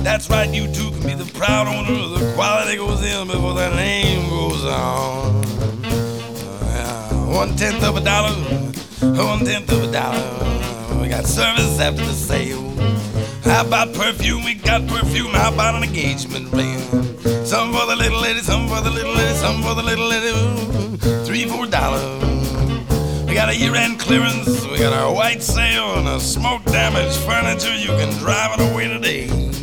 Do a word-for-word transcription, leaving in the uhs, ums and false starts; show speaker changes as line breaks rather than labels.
That's right, you too can be the proud owner of the quality goes in before that name goes on. Uh, one tenth of a dollar, one tenth of a dollar. We got service after the sale. How about perfume? We got perfume. How about an engagement ring? Some for the little lady, some for the little lady, some for the little lady. Ooh, three, four dollars. We got a year-end clearance. We got our white sale and a smoke-damaged furniture. You can drive it away today.